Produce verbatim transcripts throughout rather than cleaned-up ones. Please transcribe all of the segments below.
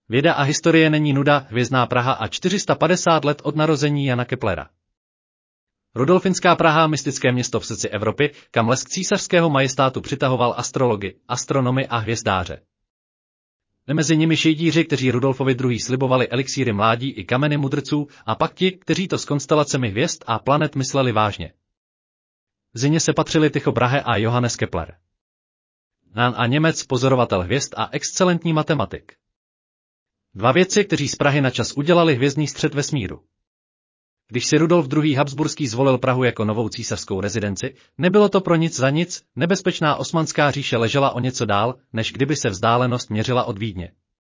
Věda a historie není nuda, hvězdná Praha a čtyři sta padesát let od narození Jana Keplera. Rudolfinská Praha, mystické město v srdci Evropy, kam lesk císařského majestátu přitahoval astrology, astronomy a hvězdáře. Mezi nimi šejdíři, kteří Rudolfovi druhý slibovali elixíry mládí i kameny mudrců, a pak ti, kteří to s konstelacemi hvězd a planet mysleli vážně. Mezi ně se patřili Tycho Brahe a Johannes Kepler. Nan a Němec, pozorovatel hvězd a excelentní matematik. Dva vědci, kteří z Prahy na čas udělali hvězdný střed vesmíru. Když si Rudolf druhý. Habsburský zvolil Prahu jako novou císařskou rezidenci, nebylo to pro nic za nic, nebezpečná osmanská říše ležela o něco dál, než kdyby se vzdálenost měřila od Vídně.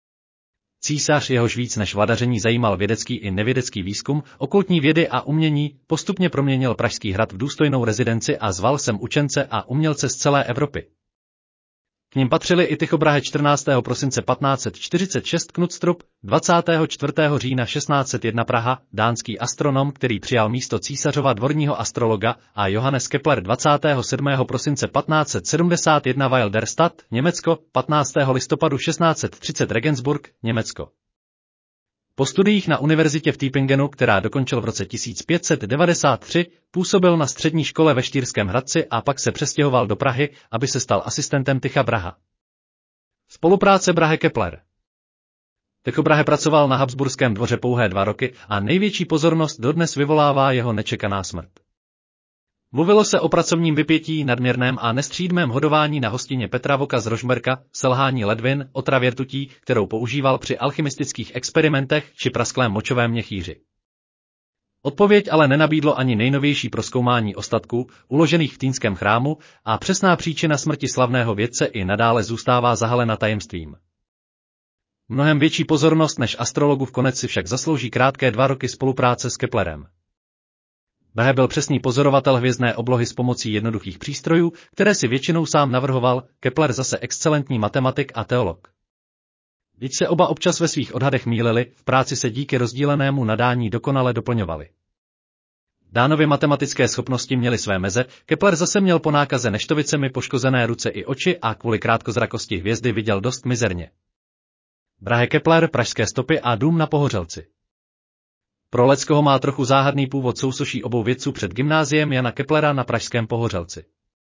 Císař, jehož víc než vladaření zajímal vědecký i nevědecký výzkum, okultní vědy a umění, postupně proměnil Pražský hrad v důstojnou rezidenci a zval sem učence a umělce z celé Evropy. K nim patřili i Tycho Brahe čtrnáctého prosince patnáct set čtyřicet šest Knudstrup, dvacátého čtvrtého října šestnáct set jedna Praha, dánský astronom, který přijal místo císařova dvorního astrologa, a Johannes Kepler dvacátého sedmého prosince patnáct set sedmdesát jedna Wilderstadt, Německo, patnáctého listopadu šestnáct set třicet Regensburg, Německo. Po studiích na univerzitě v Tübingenu, která dokončil v roce tisíc pět set devadesát tři, působil na střední škole ve Štýrském Hradci a pak se přestěhoval do Prahy, aby se stal asistentem Tycha Braha. Spolupráce Brahe-Kepler. Tycho Brahe pracoval na habsburském dvoře pouhé dva roky a největší pozornost dodnes vyvolává jeho nečekaná smrt. Mluvilo se o pracovním vypětí, nadměrném a nestřídmém hodování na hostině Petra Voka z Rožmberka, selhání ledvin, otravě rtutí, kterou používal při alchymistických experimentech, či prasklém močovém měchýři. Odpověď ale nenabídlo ani nejnovější prozkoumání ostatků, uložených v Týnském chrámu, a přesná příčina smrti slavného vědce i nadále zůstává zahalena tajemstvím. Mnohem větší pozornost než astrologův konec si však zaslouží krátké dva roky spolupráce s Keplerem. Brahe byl přesný pozorovatel hvězdné oblohy s pomocí jednoduchých přístrojů, které si většinou sám navrhoval, Kepler zase excelentní matematik a teolog. Když se oba občas ve svých odhadech mýlili, v práci se díky rozdílenému nadání dokonale doplňovali. Dánovy matematické schopnosti měly své meze, Kepler zase měl po nákaze neštovicemi poškozené ruce i oči a kvůli krátkozrakosti hvězdy viděl dost mizerně. Brahe Kepler, pražské stopy a dům na Pohořelci. Pro Leckoho má trochu záhadný původ sousoší obou vědců před gymnáziem Jana Keplera na pražském Pohořelci.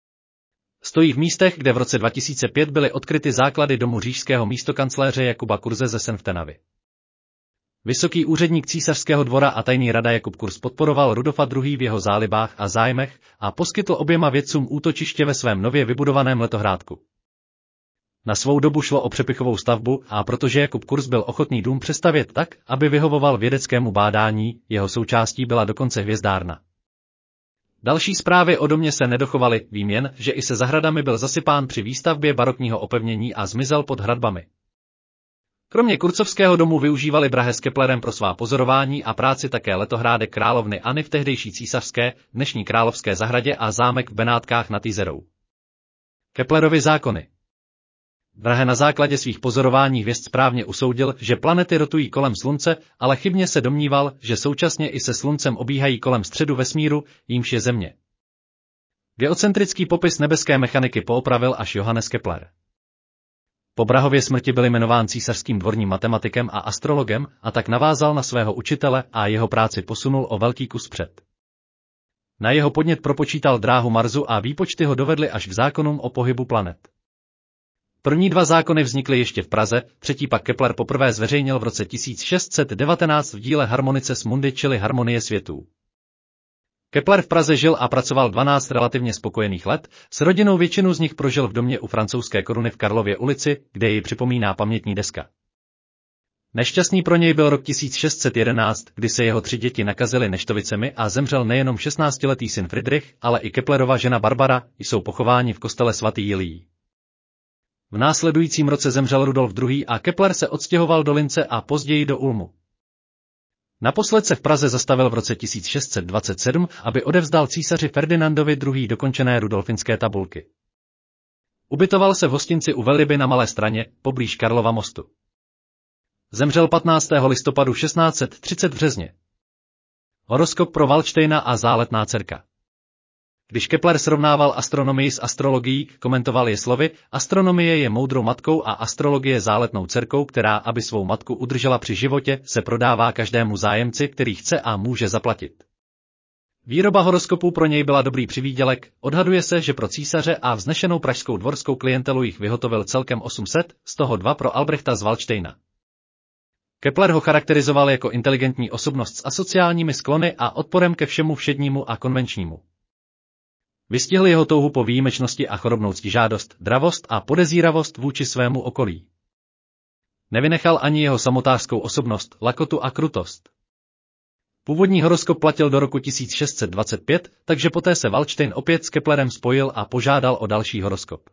Stojí v místech, kde v roce dva tisíce pět byly odkryty základy domu říšského místokancléře Jakuba Kurze ze Senftenavy. Vysoký úředník císařského dvora a tajný rada Jakub Kurz podporoval Rudolfa druhého. v jeho zálibách a zájmech a poskytl oběma vědcům útočiště ve svém nově vybudovaném letohrádku. Na svou dobu šlo o přepichovou stavbu, a protože Jakub Kurz byl ochotný dům přestavět tak, aby vyhovoval vědeckému bádání, jeho součástí byla dokonce hvězdárna. Další zprávy o domě se nedochovaly, vím jen, že i se zahradami byl zasypán při výstavbě barokního opevnění a zmizel pod hradbami. Kromě kurcovského domu využívali Brahe s Keplerem pro svá pozorování a práci také letohrádek královny Anny v tehdejší císařské, dnešní královské zahradě a zámek v Benátkách nad Izerou. Keplerovy zákony. Brahe na základě svých pozorování hvězd správně usoudil, že planety rotují kolem Slunce, ale chybně se domníval, že současně i se Sluncem obíhají kolem středu vesmíru, jímž je Země. Geocentrický popis nebeské mechaniky poopravil až Johannes Kepler. Po Brahově smrti byl jmenován císařským dvorním matematikem a astrologem a tak navázal na svého učitele a jeho práci posunul o velký kus před. Na jeho podnět propočítal dráhu Marsu a výpočty ho dovedly až k zákonům o pohybu planet. První dva zákony vznikly ještě v Praze, třetí pak Kepler poprvé zveřejnil v roce tisíc šest set devatenáct v díle Harmonices Mundi, čili Harmonie světů. Kepler v Praze žil a pracoval dvanáct relativně spokojených let, s rodinou většinu z nich prožil v domě u francouzské koruny v Karlově ulici, kde jej připomíná pamětní deska. Nešťastný pro něj byl rok tisíc šest set jedenáct, kdy se jeho tři děti nakazily neštovicemi a zemřel nejenom šestnáctiletý syn Friedrich, ale i Keplerova žena Barbara, jsou pochováni v kostele svatý Jiljí. V následujícím roce zemřel Rudolf druhý. a Kepler se odstěhoval do Lince a později do Ulmu. Naposled se v Praze zastavil v roce tisíc šest set dvacet sedm, aby odevzdal císaři Ferdinandovi druhé. dokončené rudolfinské tabulky. Ubytoval se v hostinci u Veliby na Malé Straně, poblíž Karlova mostu. Zemřel patnáctého listopadu šestnáct set třicet v Březně. Horoskop pro Valdštejna a záletná dcerka. Když Kepler srovnával astronomii s astrologií, komentoval je slovy: astronomie je moudrou matkou a astrologie záletnou dcerkou, která, aby svou matku udržela při životě, se prodává každému zájemci, který chce a může zaplatit. Výroba horoskopů pro něj byla dobrý přivýdělek, odhaduje se, že pro císaře a vznešenou pražskou dvorskou klientelu jich vyhotovil celkem osm set, z toho dva pro Albrechta z Valdštejna. Kepler ho charakterizoval jako inteligentní osobnost s asociálními sklony a odporem ke všemu všednímu a konvenčnímu. Vystihl jeho touhu po výjimečnosti a chorobnou ctižádost, dravost a podezíravost vůči svému okolí. Nevynechal ani jeho samotářskou osobnost, lakotu a krutost. Původní horoskop platil do roku tisíc šest set dvacet pět, takže poté se Valdštejn opět s Keplerem spojil a požádal o další horoskop.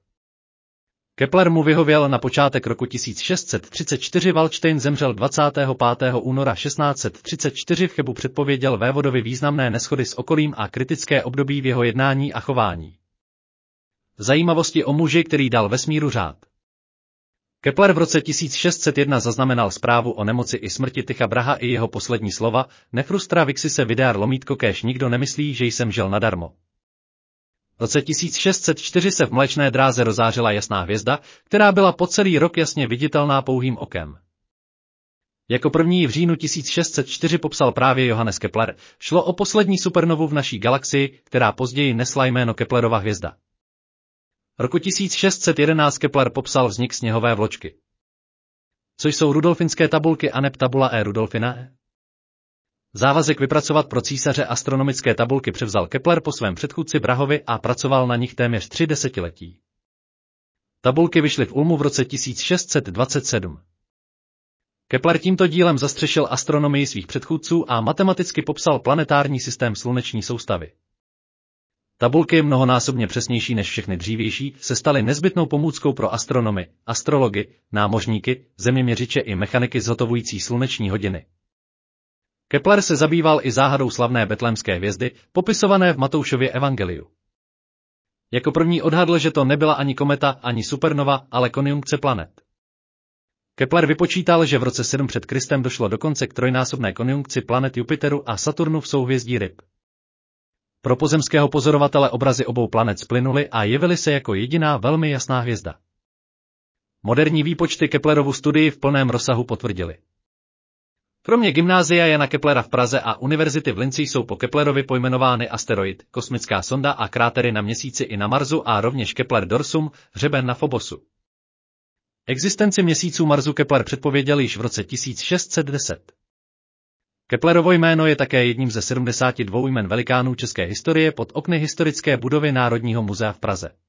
Kepler mu vyhověl na počátek roku tisíc šest set třicet čtyři, Valdštejn zemřel dvacátého pátého února šestnáct set třicet čtyři, v Chebu předpověděl vévodovi významné neshody s okolím a kritické období v jeho jednání a chování. Zajímavosti o muži, který dal vesmíru řád. Kepler v roce tisíc šest set jedna zaznamenal zprávu o nemoci i smrti Tycha Braha i jeho poslední slova: Nefrustra vixise videar lomítko, kéž nikdo nemyslí, že jsem žil nadarmo. V roce tisíc šest set čtyři se v Mléčné dráze rozářila jasná hvězda, která byla po celý rok jasně viditelná pouhým okem. Jako první v říjnu tisíc šest set čtyři popsal právě Johannes Kepler, šlo o poslední supernovu v naší galaxii, která později nesla jméno Keplerova hvězda. Roku tisíc šest set jedenáct Kepler popsal vznik sněhové vločky. Co jsou rudolfinské tabulky aneb tabula e Rudolfinae? Závazek vypracovat pro císaře astronomické tabulky převzal Kepler po svém předchůdci Brahovi a pracoval na nich téměř tři desetiletí. Tabulky vyšly v Ulmu v roce tisíc šest set dvacet sedm. Kepler tímto dílem zastřešil astronomii svých předchůdců a matematicky popsal planetární systém sluneční soustavy. Tabulky, mnohonásobně přesnější než všechny dřívější, se staly nezbytnou pomůckou pro astronomy, astrology, námořníky, zeměměřiče i mechaniky zhotovující sluneční hodiny. Kepler se zabýval i záhadou slavné betlémské hvězdy, popisované v Matoušově evangeliu. Jako první odhadl, že to nebyla ani kometa, ani supernova, ale konjunkce planet. Kepler vypočítal, že v roce sedm před Kristem došlo dokonce k trojnásobné konjunkci planet Jupiteru a Saturnu v souhvězdí Ryb. Pro pozemského pozorovatele obrazy obou planet splynuly a jevily se jako jediná velmi jasná hvězda. Moderní výpočty Keplerovu studii v plném rozsahu potvrdily. Kromě gymnázia Jana Keplera v Praze a univerzity v Linci jsou po Keplerovi pojmenovány asteroid, kosmická sonda a krátery na Měsíci i na Marsu a rovněž Kepler Dorsum, hřeben na Phobosu. Existenci měsíců Marsu Kepler předpověděl již v roce tisíc šest set deset. Keplerovo jméno je také jedním ze sedmdesáti dvou jmen velikánů české historie pod okny historické budovy Národního muzea v Praze.